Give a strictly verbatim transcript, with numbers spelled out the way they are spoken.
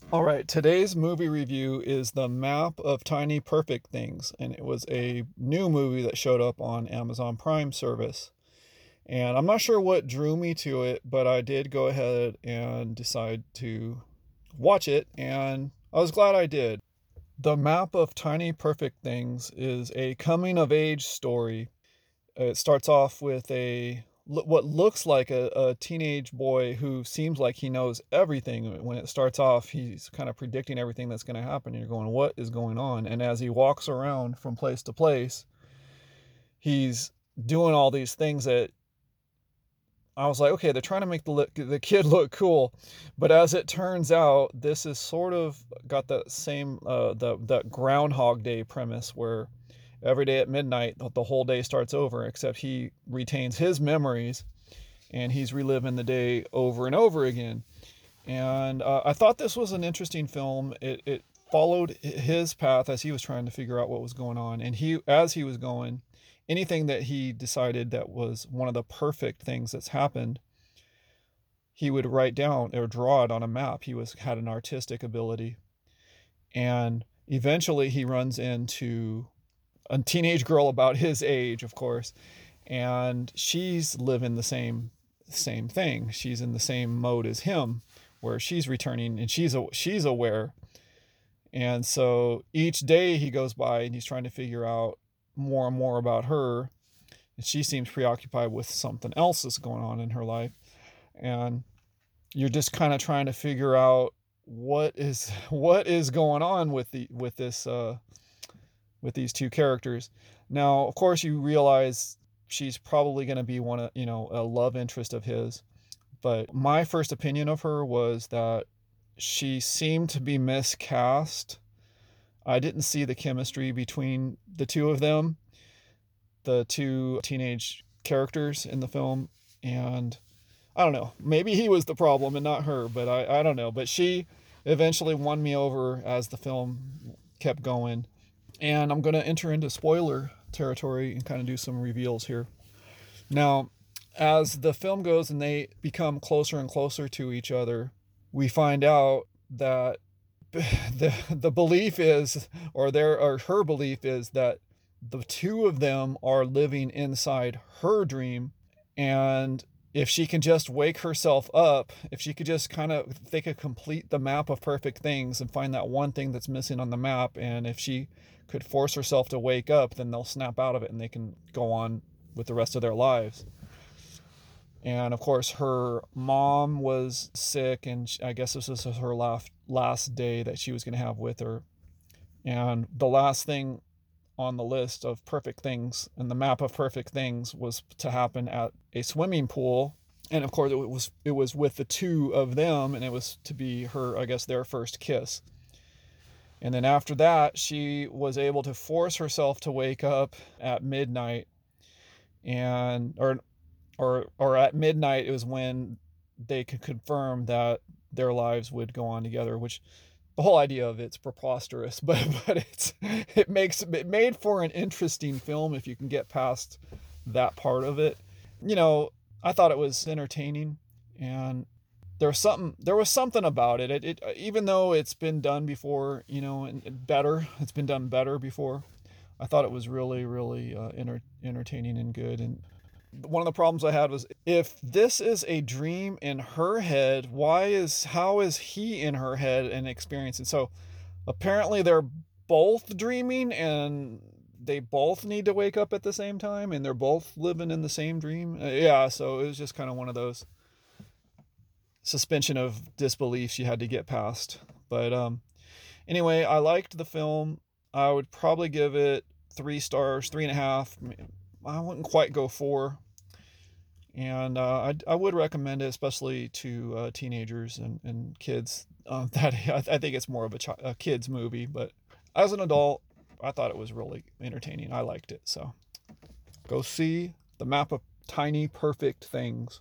All right, today's movie review is The Map of Tiny Perfect Things, and it was a new movie that showed up on Amazon Prime service. And I'm not sure what drew me to it, but I did go ahead and decide to watch it, and I was glad I did. The Map of Tiny Perfect Things is a coming of age story. It starts off with a what looks like a, a teenage boy who seems like he knows everything. When it starts off, he's kind of predicting everything that's going to happen. And you're going, what is going on? And as he walks around from place to place, he's doing all these things that I was like, okay, they're trying to make the the kid look cool, but as it turns out, this is sort of got that same uh, the that Groundhog Day premise where every day at midnight the whole day starts over, except he retains his memories and he's reliving the day over and over again. And uh, I thought this was an interesting film. It it followed his path as he was trying to figure out what was going on, and he as he was going, anything that he decided that was one of the perfect things that's happened, he would write down or draw it on a map. He was had an artistic ability, and eventually he runs into a teenage girl about his age, of course, and she's living the same same thing. She's in the same mode as him, where she's returning and she's a, she's aware. And so each day he goes by and he's trying to figure out more and more about her, and she seems preoccupied with something else that's going on in her life. And you're just kind of trying to figure out what is what is going on with the with this uh with these two characters. Now, of course, you realize she's probably going to be one of, you know, a love interest of his. But my first opinion of her was that she seemed to be miscast. I didn't see the chemistry between the two of them, the two teenage characters in the film. And I don't know, maybe he was the problem and not her, but I, I don't know. But she eventually won me over as the film kept going. And I'm going to enter into spoiler territory and kind of do some reveals here. Now, as the film goes and they become closer and closer to each other, we find out that the the belief is, or their or her belief is, that the two of them are living inside her dream, and if she can just wake herself up, if she could just kind of, they could complete the map of perfect things and find that one thing that's missing on the map, and if she could force herself to wake up, then they'll snap out of it and they can go on with the rest of their lives. And of course, her mom was sick, and I guess this was her last last day that she was going to have with her. And the last thing on the list of perfect things and the map of perfect things was to happen at a swimming pool. And of course, it was it was with the two of them, and it was to be her, I guess, their first kiss. And then after that, she was able to force herself to wake up at midnight, and or or or at midnight it was when they could confirm that their lives would go on together, which the whole idea of it's preposterous, but but it's it makes it made for an interesting film if you can get past that part of it. You know, I thought it was entertaining, and there was something there was something about it. It, it even though it's been done before, you know, and better, it's been done better before. I thought it was really, really uh, enter- entertaining and good. And one of the problems I had was, if this is a dream in her head, why is how is he in her head and experiencing? So apparently they're both dreaming and they both need to wake up at the same time and they're both living in the same dream. Uh, yeah, so it was just kind of one of those suspension of disbelief you had to get past. But um anyway, I liked the film. I would probably give it three stars, three and a half. I wouldn't quite go four. And uh, I, I would recommend it, especially to uh, teenagers and, and kids. Um, that I, I think it's more of a, ch- a kids movie, but as an adult, I thought it was really entertaining. I liked it. So go see The Map of Tiny Perfect Things.